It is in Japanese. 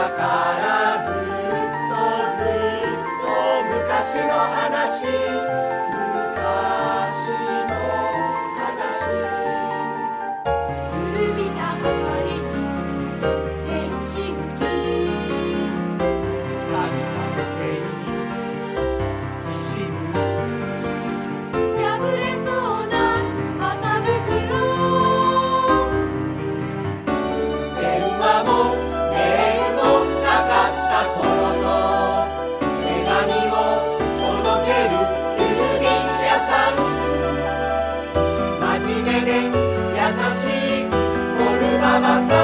からずっと昔の話、昔の話。 古びたはかりに電信機、 錆びた時計にきしむす、 破れそうな麻袋、 電話もメールもなかった頃の手紙を届ける郵便屋さん。真面目で優しいモルババさん。